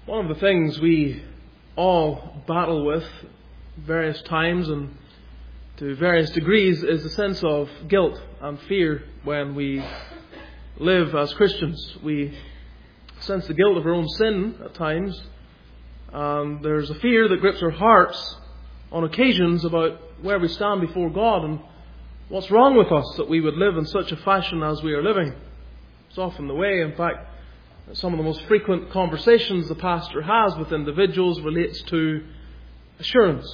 One of the things we all battle with various times and to various degrees is the sense of guilt and fear when we live as Christians. We sense the guilt of our own sin at times, and there's a fear that grips our hearts on occasions about where we stand before God and what's wrong with us that we would live in such a fashion as we are living. It's often the way, in fact, some of the most frequent conversations the pastor has with individuals relates to assurance.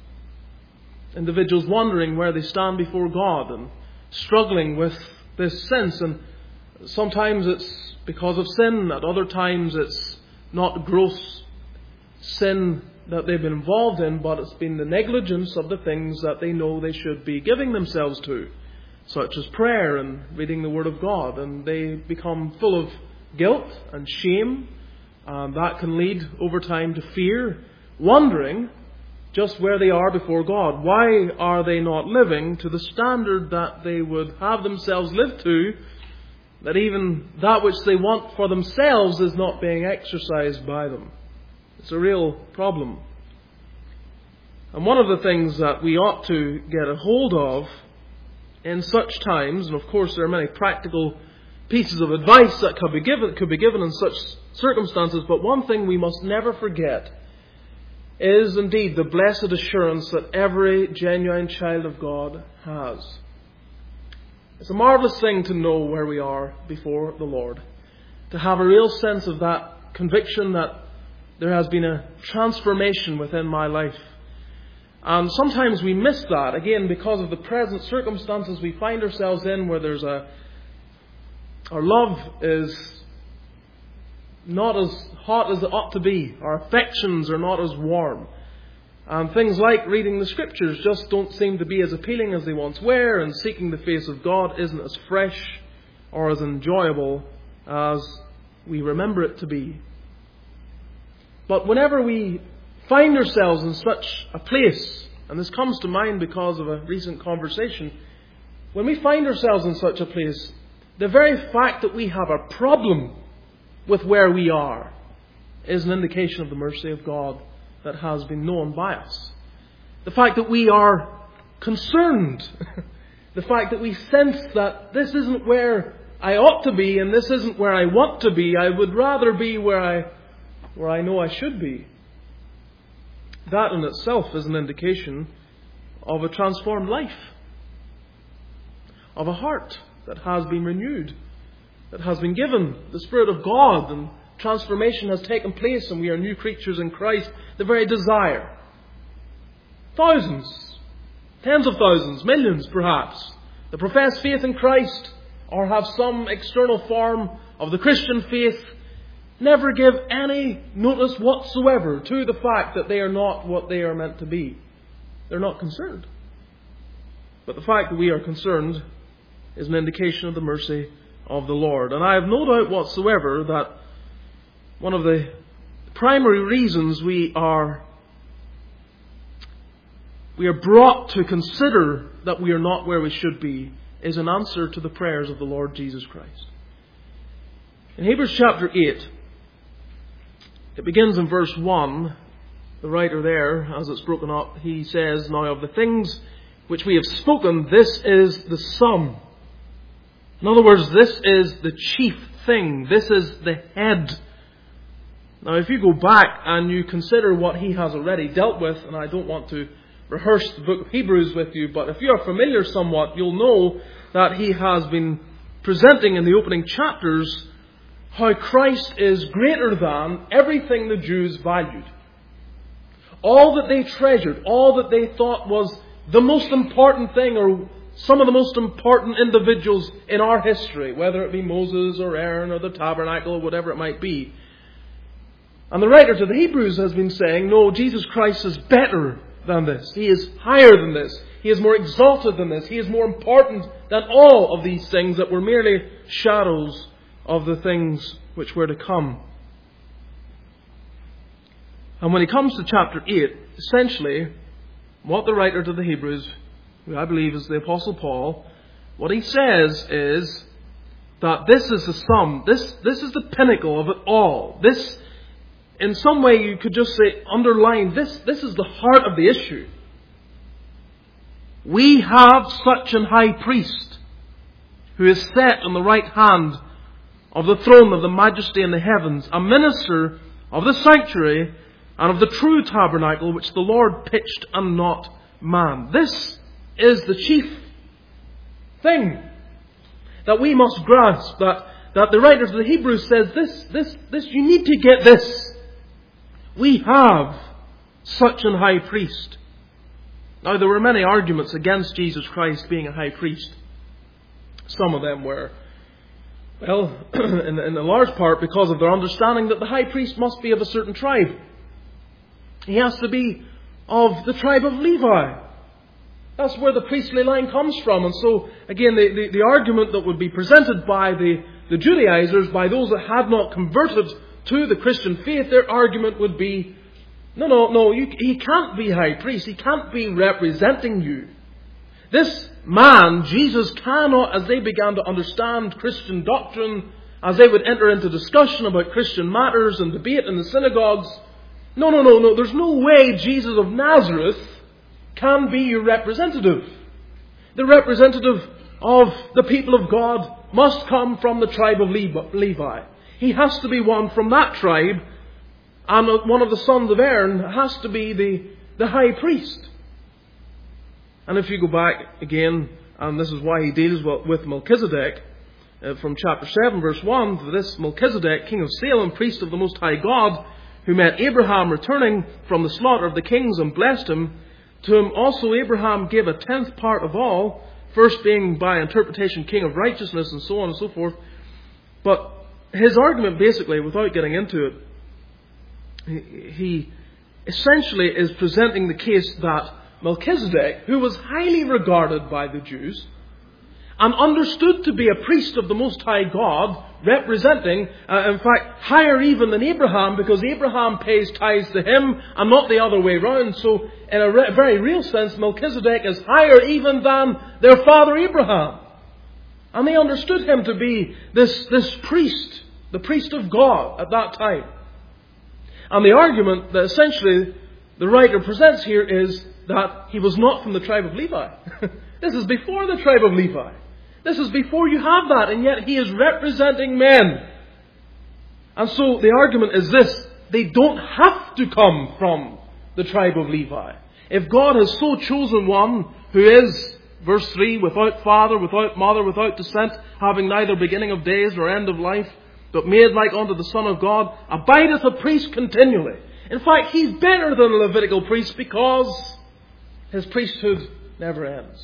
Individuals wondering where they stand before God and struggling with this sense. And sometimes it's because of sin. At other times it's not gross sin that they've been involved in, but it's been the negligence of the things that they know they should be giving themselves to, such as prayer and reading the Word of God. And they become full of guilt and shame, and that can lead over time to fear, wondering just where they are before God. Why are they not living to the standard that they would have themselves live to, that even that which they want for themselves is not being exercised by them? It's a real problem. And one of the things that we ought to get a hold of in such times, and of course there are many practical pieces of advice that could be given in such circumstances, but one thing we must never forget is indeed the blessed assurance that every genuine child of God has. It's a marvellous thing to know where we are before the Lord, to have a real sense of that conviction that there has been a transformation within my life. And sometimes we miss that, again, because of the present circumstances we find ourselves in, where there's our love is not as hot as it ought to be. Our affections are not as warm. And things like reading the Scriptures just don't seem to be as appealing as they once were, and seeking the face of God isn't as fresh or as enjoyable as we remember it to be. But whenever we find ourselves in such a place, and this comes to mind because of a recent conversation, when we find ourselves in such a place, the very fact that we have a problem with where we are is an indication of the mercy of God that has been known by us. The fact that we are concerned, the fact that we sense that this isn't where I ought to be and this isn't where I want to be, I would rather be where I know I should be. That in itself is an indication of a transformed life, of a heart that has been renewed, that has been given the Spirit of God, and transformation has taken place and we are new creatures in Christ. The very desire. Thousands, tens of thousands, millions perhaps, that profess faith in Christ or have some external form of the Christian faith, never give any notice whatsoever to the fact that they are not what they are meant to be. They're not concerned. But the fact that we are concerned is an indication of the mercy of the Lord. And I have no doubt whatsoever that one of the primary reasons we are brought to consider that we are not where we should be is an answer to the prayers of the Lord Jesus Christ. In Hebrews chapter 8, it begins in verse 1. The writer there, as it's broken up, he says, "Now of the things which we have spoken, this is the sum." In other words, this is the chief thing. This is the head. Now, if you go back and you consider what he has already dealt with, and I don't want to rehearse the book of Hebrews with you, but if you are familiar somewhat, you'll know that he has been presenting in the opening chapters how Christ is greater than everything the Jews valued. All that they treasured, all that they thought was the most important thing, or some of the most important individuals in our history, whether it be Moses or Aaron or the tabernacle or whatever it might be. And the writer to the Hebrews has been saying, no, Jesus Christ is better than this. He is higher than this. He is more exalted than this. He is more important than all of these things that were merely shadows of the things which were to come. And when he comes to chapter 8, essentially, what the writer to the Hebrews, who I believe is the Apostle Paul, what he says is that this is the sum, this is the pinnacle of it all. This in some way you could just say, underline, this is the heart of the issue. We have such an high priest who is set on the right hand of the throne of the majesty in the heavens, a minister of the sanctuary and of the true tabernacle which the Lord pitched and not man. This is the chief thing that we must grasp, that the writer of the Hebrews says, this, you need to get this. We have such an high priest. Now, there were many arguments against Jesus Christ being a high priest. Some of them were, well, in a large part because of their understanding that the high priest must be of a certain tribe. He has to be of the tribe of Levi. That's where the priestly line comes from. And so, again, the argument that would be presented by the Judaizers, by those that had not converted to the Christian faith, their argument would be, no, he can't be high priest. He can't be representing you. This man, Jesus, cannot, as they began to understand Christian doctrine, as they would enter into discussion about Christian matters and debate in the synagogues, no, there's no way Jesus of Nazareth can be your representative. The representative of the people of God must come from the tribe of Levi. He has to be one from that tribe, and one of the sons of Aaron has to be the high priest. And if you go back again, and this is why he deals with Melchizedek, from chapter 7 verse 1, for this Melchizedek, king of Salem, priest of the Most High God, who met Abraham returning from the slaughter of the kings and blessed him, to whom also Abraham gave a 10th part of all, first being by interpretation king of righteousness, and so on and so forth. But his argument basically, without getting into it, he essentially is presenting the case that Melchizedek, who was highly regarded by the Jews and understood to be a priest of the Most High God, representing, in fact, higher even than Abraham, because Abraham pays tithes to him and not the other way round. So, in a very real sense, Melchizedek is higher even than their father Abraham. And they understood him to be this priest, the priest of God at that time. And the argument that essentially the writer presents here is that he was not from the tribe of Levi. This is before the tribe of Levi. This is before you have that, and yet he is representing men. And so the argument is this: they don't have to come from the tribe of Levi. If God has so chosen one who is, verse 3, without father, without mother, without descent, having neither beginning of days nor end of life, but made like unto the Son of God, abideth a priest continually. In fact, he's better than a Levitical priest because his priesthood never ends.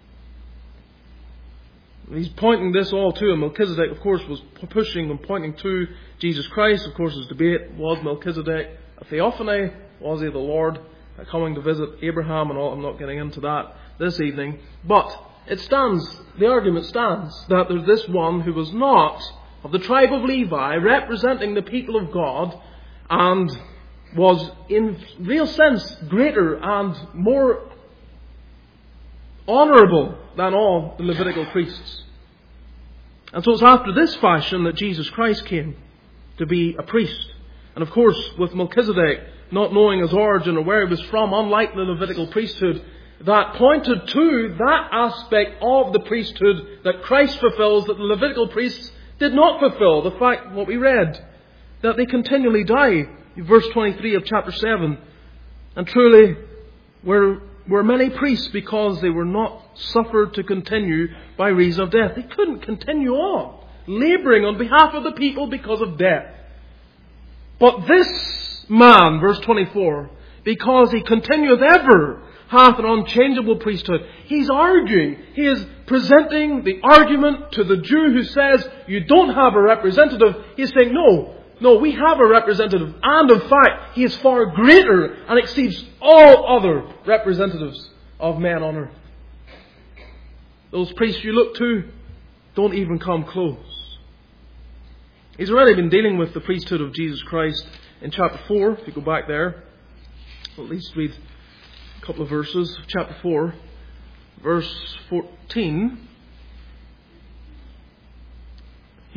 He's pointing this all to him. Melchizedek, of course, was pushing and pointing to Jesus Christ. Of course, his debate, was Melchizedek a theophany? Was he the Lord coming to visit Abraham and all? I'm not getting into that this evening. But it stands, the argument stands, that there's this one who was not of the tribe of Levi, representing the people of God, and was in real sense greater and more honourable than all the Levitical priests. And so it's after this fashion that Jesus Christ came to be a priest. And of course, with Melchizedek, not knowing his origin or where he was from, unlike the Levitical priesthood, that pointed to that aspect of the priesthood that Christ fulfills that the Levitical priests did not fulfill. The fact, what we read, that they continually die. Verse 23 of chapter 7. And truly, were many priests because they were not suffered to continue by reason of death. They couldn't continue on, labouring on behalf of the people because of death. But this man, verse 24, because he continueth ever, hath an unchangeable priesthood. He's arguing, he is presenting the argument to the Jew who says, you don't have a representative. He's saying, no, we have a representative. And in fact, he is far greater and exceeds all other representatives of men on earth. Those priests you look to don't even come close. He's already been dealing with the priesthood of Jesus Christ in chapter 4. If you go back there, at least read a couple of verses. Chapter 4, verse 14.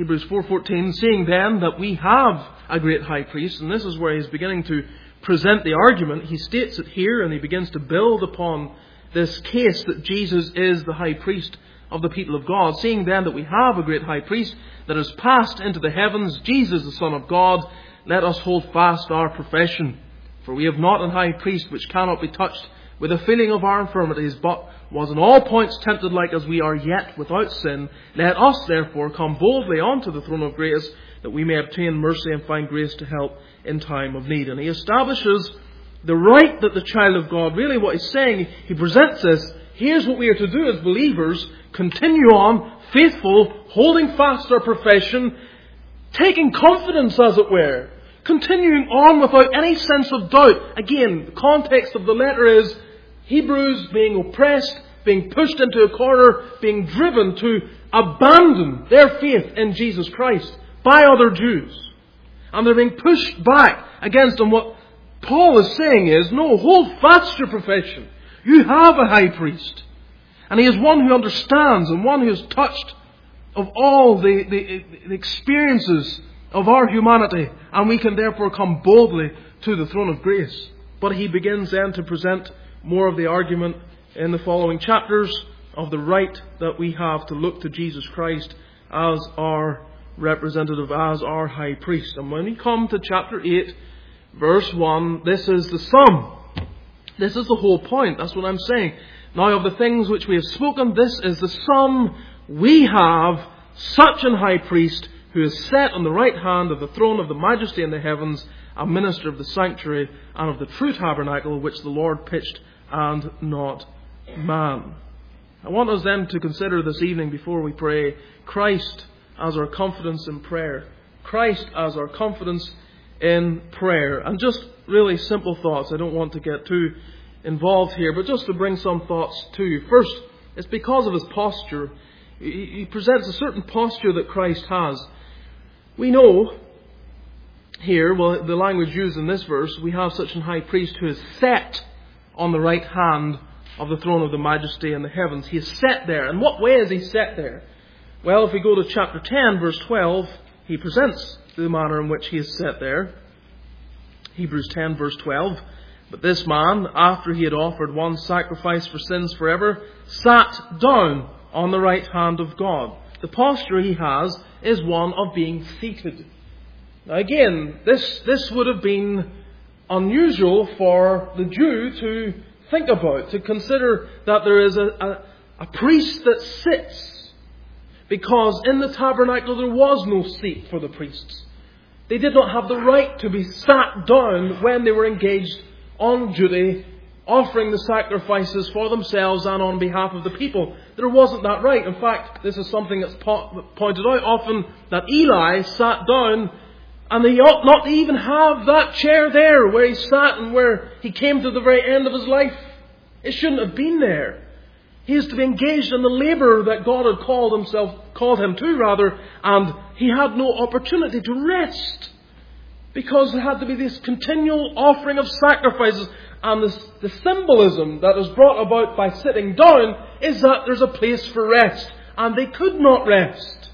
Hebrews 4:14, seeing then that we have a great high priest, and this is where he's beginning to present the argument. He states it here, and he begins to build upon this case that Jesus is the high priest of the people of God. Seeing then that we have a great high priest that has passed into the heavens, Jesus the Son of God, let us hold fast our profession. For we have not an high priest which cannot be touched with the feeling of our infirmities, but was in all points tempted like as we are, yet without sin. Let us therefore come boldly unto the throne of grace, that we may obtain mercy and find grace to help in time of need. And he establishes the right that the child of God, really what he's saying, he presents this. Here's what we are to do as believers. Continue on, faithful, holding fast our profession, taking confidence, as it were. Continuing on without any sense of doubt. Again, the context of the letter is Hebrews being oppressed, being pushed into a corner, being driven to abandon their faith in Jesus Christ by other Jews. And they're being pushed back against them. What Paul is saying is, no, hold fast your profession. You have a high priest. And he is one who understands and one who is touched of all the experiences of our humanity. And we can therefore come boldly to the throne of grace. But he begins then to present more of the argument in the following chapters of the right that we have to look to Jesus Christ as our representative, as our high priest. And when we come to chapter 8, verse 1, this is the sum. This is the whole point. That's what I'm saying. Now of the things which we have spoken, this is the sum. We have such an high priest who is set on the right hand of the throne of the majesty in the heavens, a minister of the sanctuary and of the true tabernacle which the Lord pitched and not man. I want us then to consider this evening, before we pray, Christ as our confidence in prayer. Christ as our confidence in prayer. And just really simple thoughts. I don't want to get too involved here, but just to bring some thoughts to you. First, it's because of his posture. He presents a certain posture that Christ has. We know here, well, the language used in this verse, we have such an high priest who is set on the right hand of the throne of the majesty in the heavens. He is set there. In what way is he set there? Well, if we go to chapter 10, verse 12, he presents the manner in which he is set there. Hebrews 10, verse 12. But this man, after he had offered one sacrifice for sins forever, sat down on the right hand of God. The posture he has is one of being seated. Now again, this would have been unusual for the Jew to think about, to consider that there is a priest that sits. Because in the tabernacle there was no seat for the priests. They did not have the right to be sat down when they were engaged on duty, offering the sacrifices for themselves and on behalf of the people. There wasn't that right. In fact, this is something that's pointed out often, that Eli sat down, and he ought not to even have that chair there where he sat and where he came to the very end of his life. It shouldn't have been there. He is to be engaged in the labour that God had called him to, and he had no opportunity to rest, because there had to be this continual offering of sacrifices. And the symbolism that is brought about by sitting down is that there's a place for rest, and they could not rest.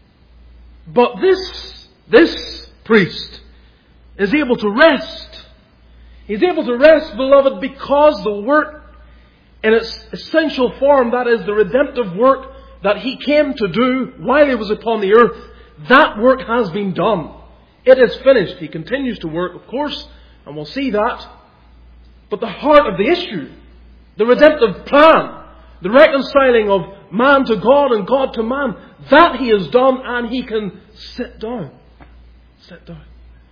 But this priest is able to rest. He's able to rest, beloved, because the work in its essential form, that is the redemptive work that he came to do while he was upon the earth, that work has been done. It is finished. He continues to work, of course, and we'll see that. But the heart of the issue, the redemptive plan, the reconciling of man to God and God to man, that he has done, and he can sit down. Sit down.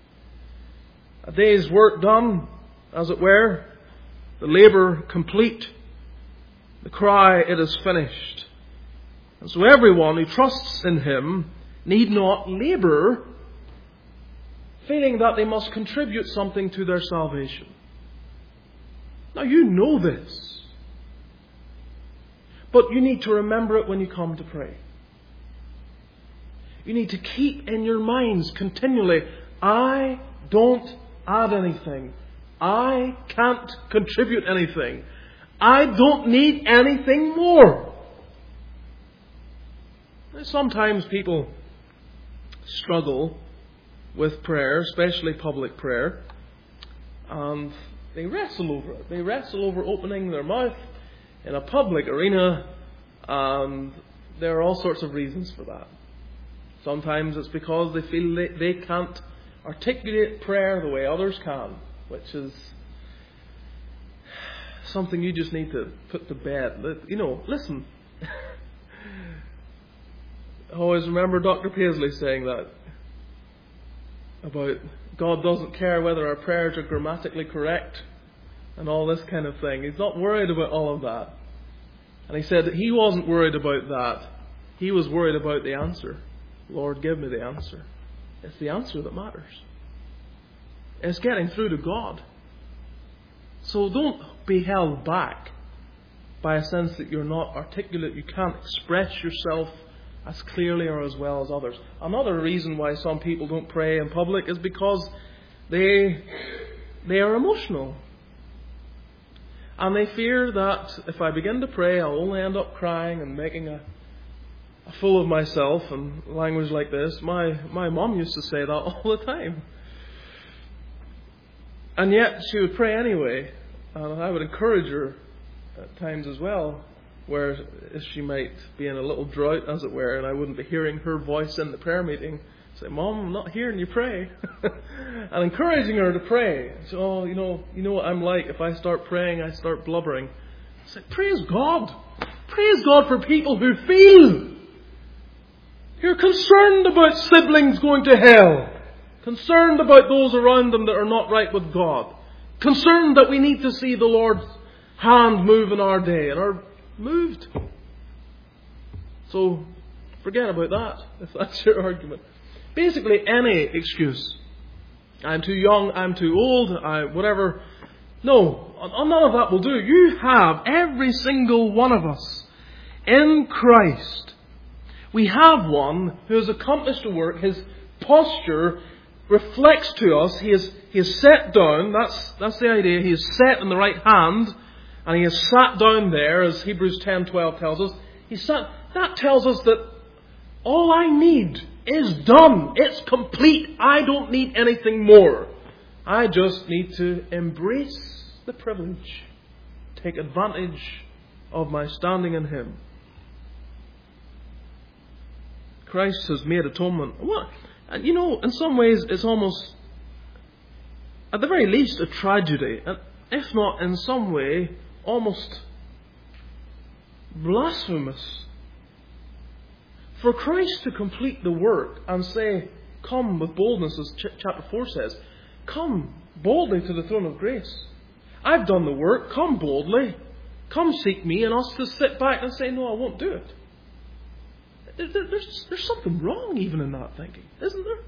A day's work done, as it were, the labour complete, the cry, it is finished. And so everyone who trusts in him need not labour, feeling that they must contribute something to their salvation. Now you know this, but you need to remember it when you come to pray. You need to keep in your minds continually, I don't add anything. I can't contribute anything. I don't need anything more. Sometimes people struggle with prayer, especially public prayer, and they wrestle over it. They wrestle over opening their mouth in a public arena, and there are all sorts of reasons for that. Sometimes it's because they feel they can't articulate prayer the way others can, which is something you just need to put to bed. Listen. I always remember Dr. Paisley saying that about God doesn't care whether our prayers are grammatically correct and all this kind of thing. He's not worried about all of that. And he said that he wasn't worried about that. He was worried about the answer. Lord, give me the answer. It's the answer that matters. It's getting through to God. So don't be held back by a sense that you're not articulate. You can't express yourself as clearly or as well as others. Another reason why some people don't pray in public is because they are emotional. And they fear that if I begin to pray, I'll only end up crying and making a fool of myself, and language like this. My mom used to say that all the time. And yet she would pray anyway. And I would encourage her at times as well, where she might be in a little drought, as it were, and I wouldn't be hearing her voice in the prayer meeting. Say, Mom, I'm not hearing you pray. And encouraging her to pray. So, you know what I'm like. If I start praying, I start blubbering. I say, praise God. Praise God for people who feel. You're concerned about siblings going to hell. Concerned about those around them that are not right with God. Concerned that we need to see the Lord's hand move in our day, and are moved. So forget about that, if that's your argument. Basically, any excuse. I'm too young, I'm too old, whatever. No, none of that will do. You have, every single one of us, in Christ. We have one who has accomplished the work. His posture reflects to us. He is set down. That's the idea. He is set in the right hand, and he is sat down there, as Hebrews 10:12 tells us. That tells us that all I need is done. It's complete. I don't need anything more. I just need to embrace the privilege, take advantage of my standing in Him. Christ has made atonement. And in some ways it's almost, at the very least, a tragedy. And if not in some way, almost blasphemous. For Christ to complete the work and say, come with boldness, as chapter 4 says. Come boldly to the throne of grace. I've done the work. Come boldly. Come seek me. And us to sit back and say, no, I won't do it. There's something wrong even in that thinking, isn't there?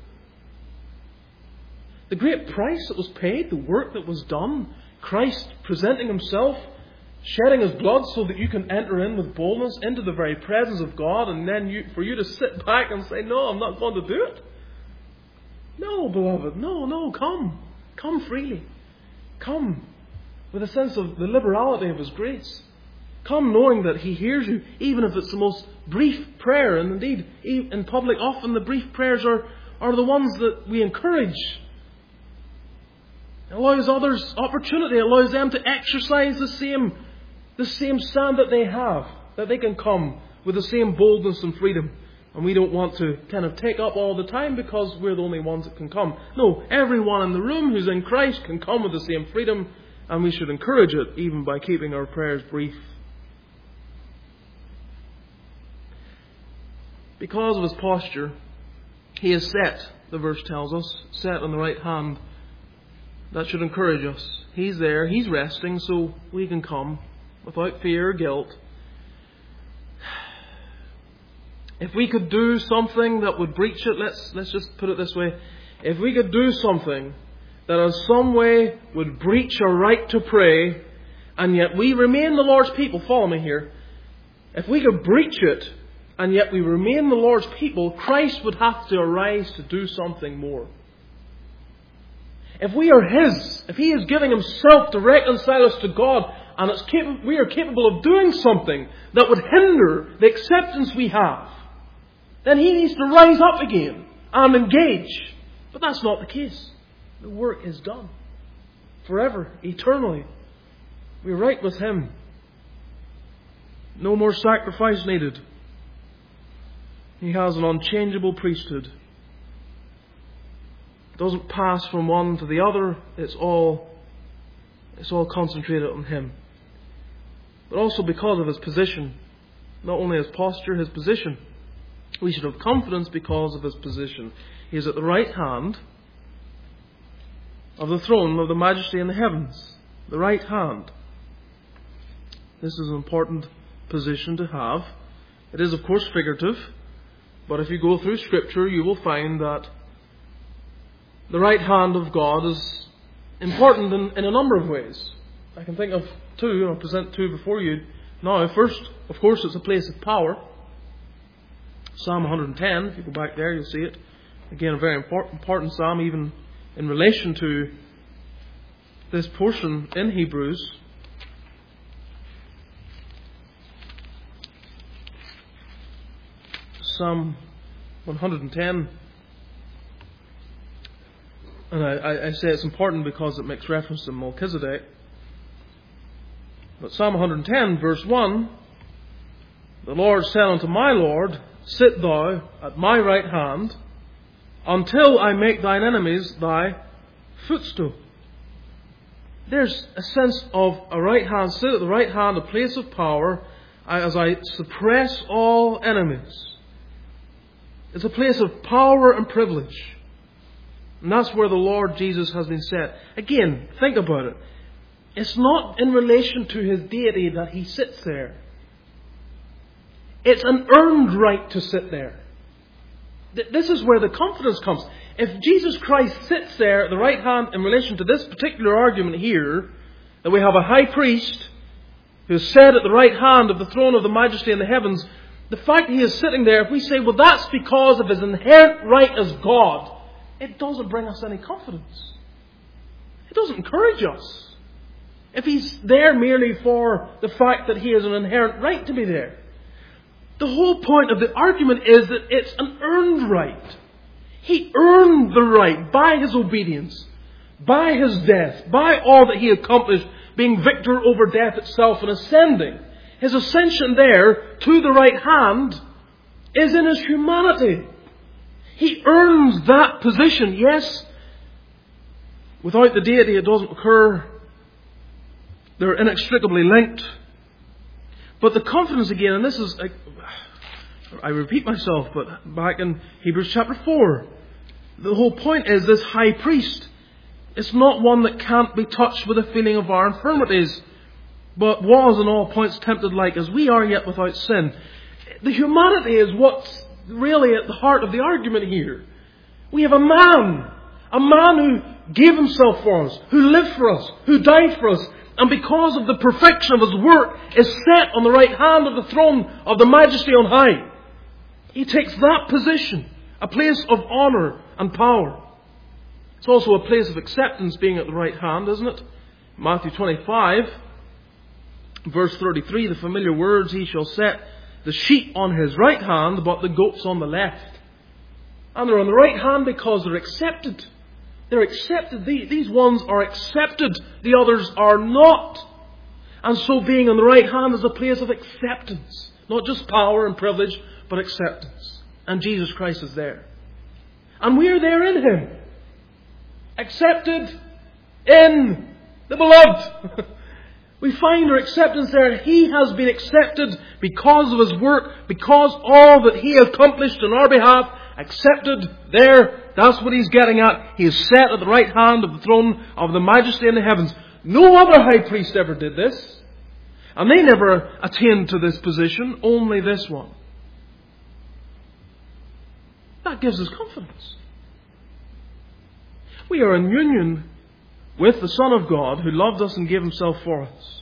The great price that was paid, the work that was done, Christ presenting Himself, shedding His blood so that you can enter in with boldness into the very presence of God, and then for you to sit back and say, no, I'm not going to do it. No, beloved, no, come. Come freely. Come with a sense of the liberality of His grace. Come knowing that He hears you, even if it's the most brief prayer. And indeed, in public, often the brief prayers are the ones that we encourage. It allows others opportunity. It allows them to exercise the same stand that they have. That they can come with the same boldness and freedom. And we don't want to kind of take up all the time because we're the only ones that can come. No, everyone in the room who's in Christ can come with the same freedom. And we should encourage it even by keeping our prayers brief. Because of His posture, He is set, the verse tells us, set on the right hand. That should encourage us. He's there, He's resting, so we can come without fear or guilt. If we could do something that would breach it, let's just put it this way. If we could do something that in some way would breach our right to pray, and yet we remain the Lord's people, follow me here. If we could breach it, and yet we remain the Lord's people, Christ would have to arise to do something more. If we are His, if He is giving Himself to reconcile us to God, and we are capable of doing something that would hinder the acceptance we have, then He needs to rise up again and engage. But that's not the case. The work is done. Forever, eternally. We're right with Him. No more sacrifice needed. He has an unchangeable priesthood. It doesn't pass from one to the other. It's all concentrated on Him. But also because of His position. Not only His posture, His position. We should have confidence because of His position. He is at the right hand of the throne of the Majesty in the heavens. The right hand. This is an important position to have. It is, of course, figurative. But if you go through Scripture, you will find that the right hand of God is important in a number of ways. I can think of two, and I'll present two before you now. First, of course, it's a place of power. Psalm 110, if you go back there, you'll see it. Again, a very important psalm, even in relation to this portion in Hebrews. Psalm 110. And I say it's important because it makes reference to Melchizedek. But Psalm 110, verse 1, the Lord said unto my Lord, sit thou at my right hand, until I make thine enemies thy footstool. There's a sense of a right hand, sit at the right hand, a place of power, as I suppress all enemies. It's a place of power and privilege. And that's where the Lord Jesus has been set. Again, think about it. It's not in relation to His deity that He sits there. It's an earned right to sit there. This is where the confidence comes. If Jesus Christ sits there at the right hand in relation to this particular argument here, that we have a high priest who is set at the right hand of the throne of the Majesty in the heavens, the fact He is sitting there, if we say, well, that's because of His inherent right as God, it doesn't bring us any confidence. It doesn't encourage us. If He's there merely for the fact that He has an inherent right to be there. The whole point of the argument is that it's an earned right. He earned the right by His obedience, by His death, by all that He accomplished, being victor over death itself and ascending. His ascension there to the right hand is in His humanity. He earns that position. Yes, without the deity it doesn't occur. They're inextricably linked. But the confidence again, and this is, I repeat myself, but back in Hebrews chapter 4, the whole point is this high priest. It's not one that can't be touched with a feeling of our infirmities, but was in all points tempted like as we are, yet without sin. The humanity is what's really at the heart of the argument here. We have a man who gave Himself for us, who lived for us, who died for us, and because of the perfection of His work is set on the right hand of the throne of the Majesty on high. He takes that position, a place of honour and power. It's also a place of acceptance being at the right hand, isn't it? Matthew 25, verse 33, the familiar words, He shall set the sheep on His right hand, but the goats on the left. And they're on the right hand because they're accepted. They're accepted. These ones are accepted. The others are not. And so being on the right hand is a place of acceptance. Not just power and privilege, but acceptance. And Jesus Christ is there. And we are there in Him. Accepted in the Beloved. We find our acceptance there. He has been accepted because of His work, because all that He accomplished on our behalf, accepted there. That's what He's getting at. He is set at the right hand of the throne of the Majesty in the heavens. No other high priest ever did this. And they never attained to this position, only this one. That gives us confidence. We are in union with the Son of God who loved us and gave Himself for us.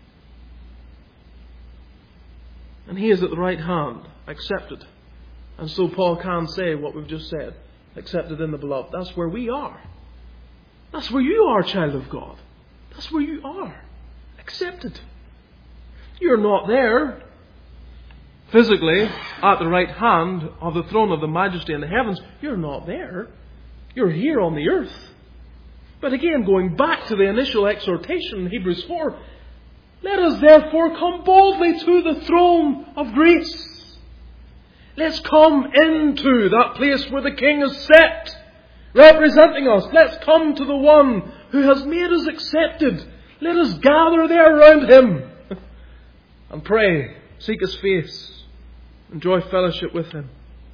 And He is at the right hand, accepted. And so Paul can say what we've just said, accepted in the Beloved. That's where we are. That's where you are, child of God. That's where you are, accepted. You're not there physically at the right hand of the throne of the majesty in the heavens. You're not there. You're here on the earth. But again, going back to the initial exhortation in Hebrews 4, let us therefore come boldly to the throne of grace. Let's come into that place where the King is set, representing us. Let's come to the one who has made us accepted. Let us gather there around Him and pray, seek His face, enjoy fellowship with Him.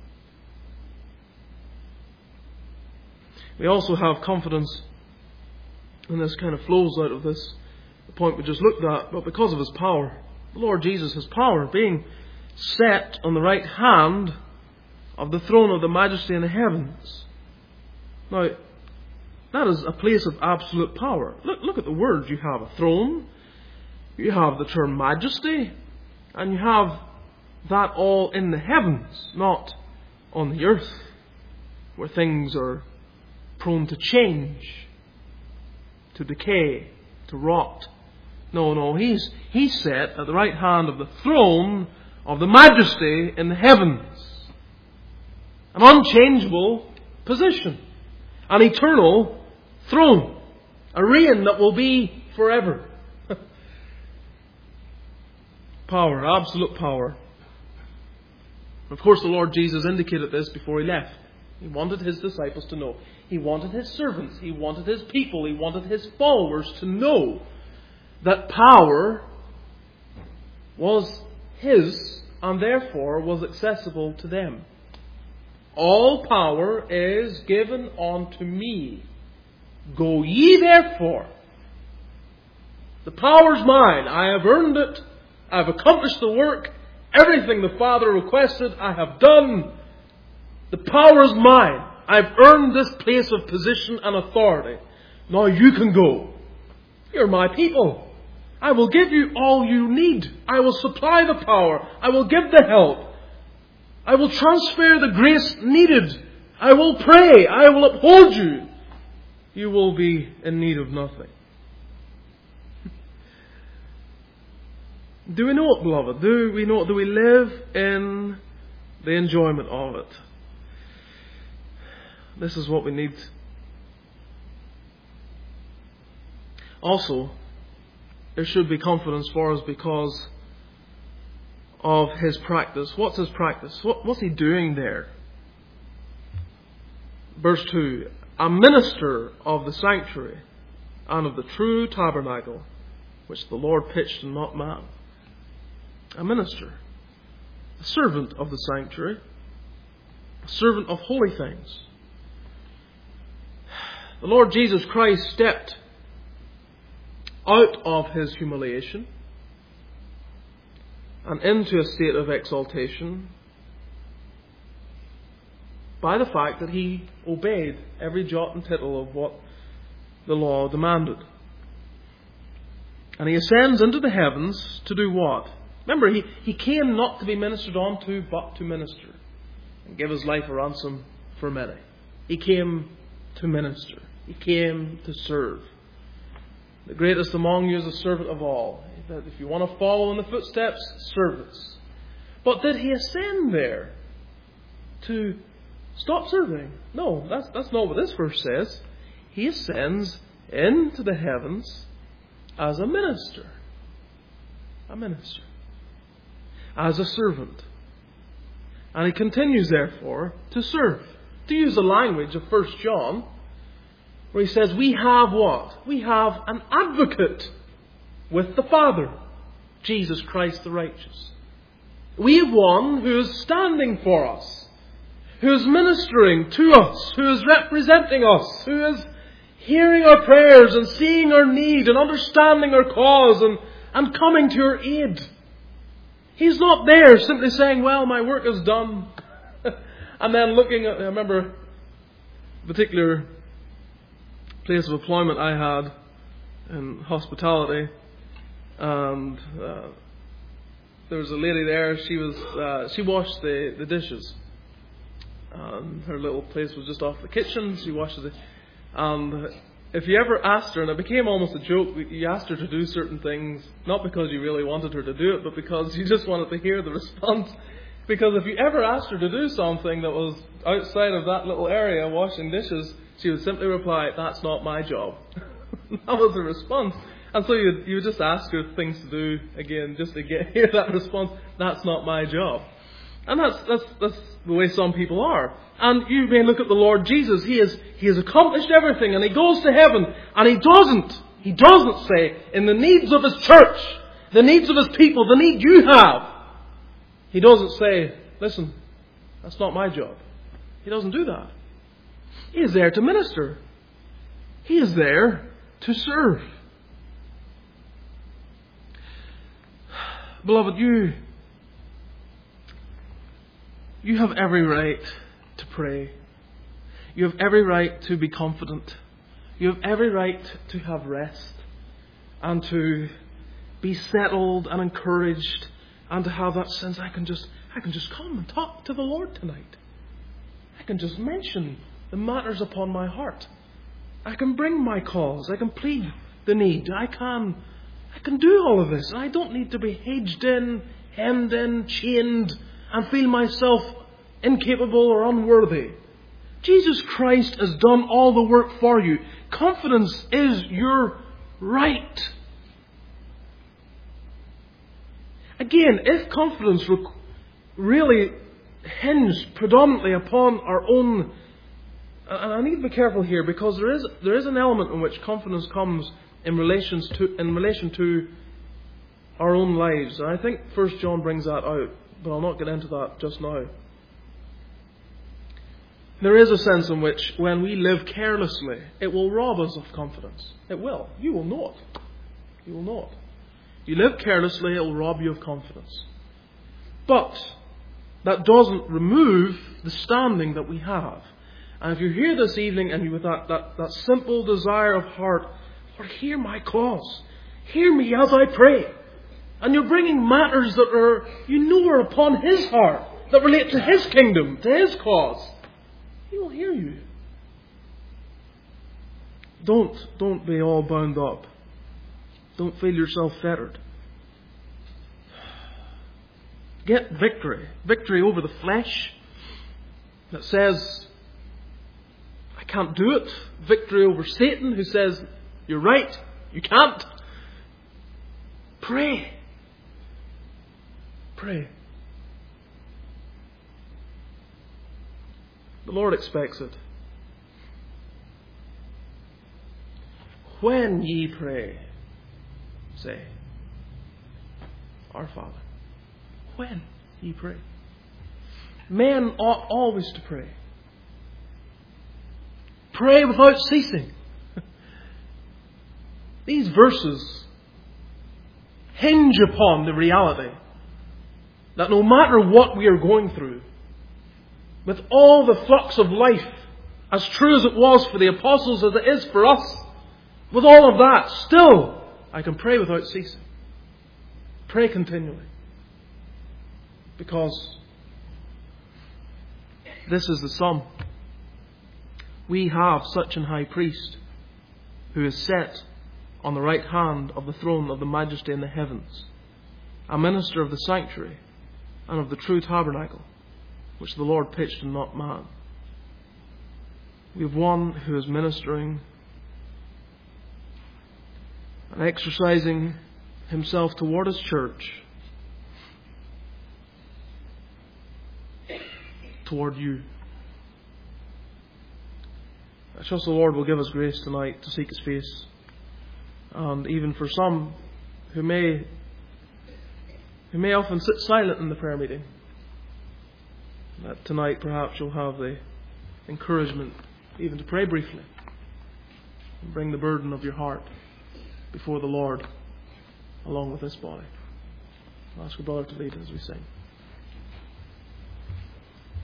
We also have confidence, and this kind of flows out of this, the point we just looked at, but because of His power, the Lord Jesus, His power, being set on the right hand of the throne of the majesty in the heavens. Now, that is a place of absolute power. Look at the words. You have a throne, you have the term majesty, and you have that all in the heavens, not on the earth, where things are prone to change, to decay, to rot. No, He's set at the right hand of the throne of the majesty in the heavens. An unchangeable position. An eternal throne. A reign that will be forever. Power, absolute power. Of course, the Lord Jesus indicated this before He left. He wanted His disciples to know. He wanted His servants. He wanted His people. He wanted His followers to know that power was His and therefore was accessible to them. All power is given unto me. Go ye therefore. The power's mine. I have earned it. I have accomplished the work. Everything the Father requested, I have done. The power is mine. I've earned this place of position and authority. Now you can go. You're my people. I will give you all you need. I will supply the power. I will give the help. I will transfer the grace needed. I will pray. I will uphold you. You will be in need of nothing. Do we know it, beloved? Do we know it? Do we live in the enjoyment of it? This is what we need. Also, there should be confidence for us because of His practice. What's His practice? What's He doing there? Verse 2. A minister of the sanctuary and of the true tabernacle, which the Lord pitched and not man. A minister. A servant of the sanctuary. A servant of holy things. The Lord Jesus Christ stepped out of His humiliation and into a state of exaltation by the fact that He obeyed every jot and tittle of what the law demanded. And He ascends into the heavens to do what? Remember, He came not to be ministered unto, but to minister and give His life a ransom for many. He came to minister. He came to serve. The greatest among you is a servant of all. That if you want to follow in the footsteps, servants. But did He ascend there to stop serving? No, that's not what this verse says. He ascends into the heavens as a minister. A minister. As a servant. And He continues, therefore, to serve. To use the language of 1 John, where he says, we have what? We have an advocate with the Father, Jesus Christ the righteous. We have one who is standing for us, who is ministering to us, who is representing us, who is hearing our prayers and seeing our need and understanding our cause and coming to our aid. He's not there simply saying, well, my work is done. And then looking at, I remember a particular place of employment I had in hospitality, and there was a lady there. She washed the dishes, and her little place was just off the kitchen. She washed it, and if you ever asked her, and it became almost a joke, you asked her to do certain things not because you really wanted her to do it, but because you just wanted to hear the response. Because if you ever asked her to do something that was outside of that little area, washing dishes, she would simply reply, "That's not my job." That was the response. And so you would just ask her things to do again, just to hear that response, "That's not my job." And that's the way some people are. And you may look at the Lord Jesus. He has accomplished everything, and He goes to heaven, and He doesn't say, in the needs of His church, the needs of His people, the need you have, He doesn't say, "Listen, that's not my job." He doesn't do that. He is there to minister. He is there to serve. Beloved, you have every right to pray. You have every right to be confident. You have every right to have rest and to be settled and encouraged and to have that sense, I can just come and talk to the Lord tonight. I can just mention the matters upon my heart. I can bring my cause. I can plead the need. I can do all of this. And I don't need to be hedged in, hemmed in, chained, and feel myself incapable or unworthy. Jesus Christ has done all the work for you. Confidence is your right. Again, if confidence really hinged predominantly upon our own, and I need to be careful here, because there is an element in which confidence comes in relation to our own lives. And I think 1 John brings that out, but I'll not get into that just now. There is a sense in which when we live carelessly, it will rob us of confidence. It will. You will not. You will not. You live carelessly, it will rob you of confidence. But that doesn't remove the standing that we have. And if you're here this evening and you with that simple desire of heart, Lord, hear my cause. Hear me as I pray. And you're bringing matters that are upon His heart, that relate to His kingdom, to His cause. He will hear you. Don't be all bound up. Don't feel yourself fettered. Get victory. Victory over the flesh that says, I can't do it. Victory over Satan who says, you're right, you can't. Pray. Pray. The Lord expects it. When ye pray, say, Our Father. When ye pray. Men ought always to pray. Pray without ceasing. These verses hinge upon the reality that no matter what we are going through, with all the flux of life, as true as it was for the apostles as it is for us, with all of that, still I can pray without ceasing. Pray continually. Because this is the sum. We have such an high priest who is set on the right hand of the throne of the majesty in the heavens, a minister of the sanctuary and of the true tabernacle, which the Lord pitched and not man. We have one who is ministering and exercising himself toward His church, toward you. I trust the Lord will give us grace tonight to seek His face. And even for some who may often sit silent in the prayer meeting, that tonight perhaps you'll have the encouragement even to pray briefly and bring the burden of your heart before the Lord along with this body. I'll ask your brother to lead as we sing.